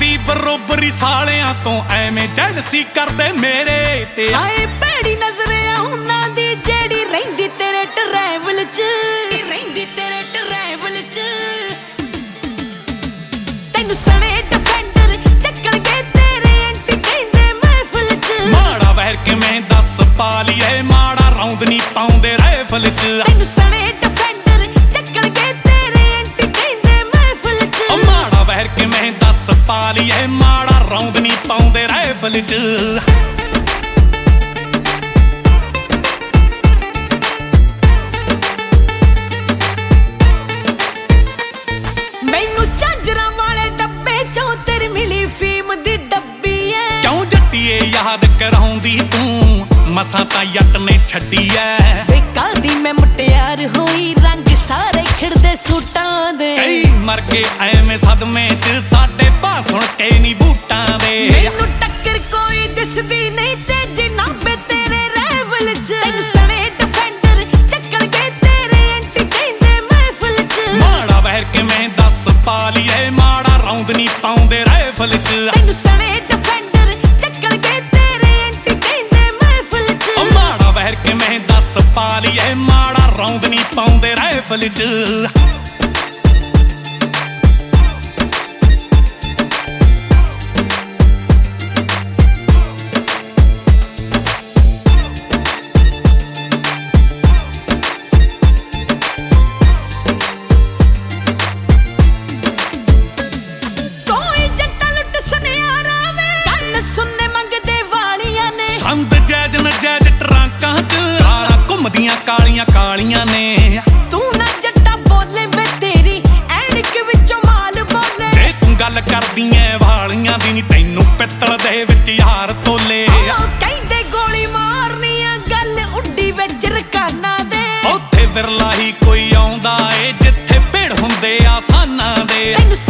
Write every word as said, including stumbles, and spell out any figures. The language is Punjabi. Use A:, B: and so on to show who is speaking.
A: ਸਾਡੀ ਬਰੋਬਰੀ ਸਾਲਿਆਂ ਤੋਂ ਐਵੇਂ ਜੈਲਸੀ ਕਰਦੇ ਮੇਰੇ ਤੇ।
B: ਹਾਏ ਭੈੜੀ ਨਜ਼ਰ ਆ ਉਹਨਾਂ ਦੀ ਜਿਹੜੀ ਰਹਿੰਦੀ ਤੇਰੇ ਟਰੈਵਲ ਚ, ਰਹਿੰਦੀ ਤੇਰੇ ਟਰੈਵਲ ਚ। ਤੈਨੂੰ ਸਣੇ ਡਿਫੈਂਡਰ ਚੱਕਣਗੇ ਤੇਰੇ ਐਂਟੀ ਕਹਿੰਦੇ ਮਹਿਫਲ ਚ।
A: ਮਾੜਾ ਵਹਿਰ ਕਿਵੇਂ ਦੱਸ ਪਾ ਲਈਏ, ਮਾੜਾ ਰੌਂਦ ਨਹੀਂ ਪਾਉਂਦੇ ਰਾਈਫਲ ਚ।
B: ਤੈਨੂੰ ਸਣੇ ਡਿਫੈਂਡਰ ਚੱਕਣਗੇ ਤੇਰੇ ਐਂਟੀ ਕਹਿੰਦੇ ਮਹਿਫਲ ਚ।
A: ਮਾੜਾ ਵਹਿਰ ਕਿਵੇਂ ਦੱਸ ਪਾ ਲਈਏ, ਮਾੜਾ ਰੌਂਦ ਨਹੀਂ ਪਾਉਂਦੇ ਰਾਈਫਲ ਚ।
B: ਮੈਨੂੰ ਝਾਂਜਰਾਂ ਵਾਲੇ ਡੱਬੇ ਚੋਂ ਤੇਰੀ ਮਿਲੀ ਫੀਮ ਦੀ ਡੱਬੀ ਐ।
A: ਕਿਉਂ ਜੱਟੀਏ ਯਾਦ ਕਰਾਉਂਦੀ ਤੂੰ, ਮਸਾਂ ਤਾਂ ਜੱਟ ਨੇ ਛੱਡੀ ਐ।
B: ਵੇ ਕਾਦੀ ਮੈਂ ਮੁਟਿਆਰ ਹੋਈ, ਰੰਗ ਸਾਰੇ ਖਿੜਦੇ ਸੂਟਾਂ ਦੇ।
A: ਕਈ ਮਰ ਕੇ ਐਵੇਂ ਸਦਮੇ ਚ ਸਾਡੇ ਭਾ ਸੁਣ ਕੇ ਨੀ ਬੂਟਾਂ ਦੇ।
B: ਮੈਨੂੰ ਟੱਕਰ ਕੋਈ ਦਿਸਦੀ ਨਹੀਂ ਤੇ ਜਨਾਬੇ ਤੇਰੇ ਰੈਵਲ ਚ। ਤੈਨੂੰ ਸਣੇ ਡਿਫੈਂਡਰ ਚੱਕਣਗੇ ਤੇਰੇ ਐਂਟੀ ਕਹਿੰਦੇ ਮਹਿਫਲ ਚ।
A: ਮਾੜਾ ਵਹਿਰ ਕਿਵੇਂ ਦੱਸ ਪਾ ਲਈਏ, ਮਾੜਾ ਰੌਂਦ ਨਹੀਂ ਪਾਉਂਦੇ ਰਾਈਫਲ ਚ।
B: ਤੈਨੂੰ ਸਣੇ ਡਿਫੈਂਡਰ ਚੱਕਣਗੇ ਤੇਰੇ ਐਂਟੀ ਕਹਿੰਦੇ ਮਹਿਫਲ ਚ।
A: ਮਾੜਾ ਵਹਿਰ ਕਿਵੇਂ ਦੱਸ ਪਾ ਲਈਏ, ਮਾੜਾ ਰੌਂਦ ਨਹੀਂ ਪਾਉਂਦੇ ਰਾਈਫਲ ਚ। ਸੰਦ ਜੈਜ ਨਜੈਜ ਟਰਾਂਕਾਂ ਚ ਕਾਰਾਂ ਘੁੰਮਦੀਆਂ ਕਾਲੀਆਂ ਕਾਲੀਆਂ ਨੇ।
B: ਤੂੰ ਨਾ ਜੱਟਾ ਬੋਲੇ ਵੇ ਤੇਰੀ ਐਨਕ ਵਿੱਚੋਂ ਮਾਲ ਬੋਲੇ।
A: ਜੇ ਤੂੰ ਗੱਲ ਕਰਦੀ ਐ ਵਾਲੀਆਂ ਦੀ ਨੀ, ਤੈਨੂੰ ਪਿੱਤਲ ਦੇ ਵਿੱਚ ਯਾਰ ਤੋਲੇ।
B: ਕਹਿੰਦੇ ਗੋਲੀ ਮਾਰਨੀ ਆ, ਗੱਲ ਉੱਡੀ ਵਿੱਚ ਰਕਾਨਾ ਦੇ।
A: ਉੱਥੇ ਵਿਰਲਾ ਹੀ ਕੋਈ ਆਉਂਦਾ ਏ, ਜਿੱਥੇ ਭੇੜ ਹੁੰਦੇ ਆਸਾਨਾਂ ਦੇ।
B: ਤੈਨੂੰ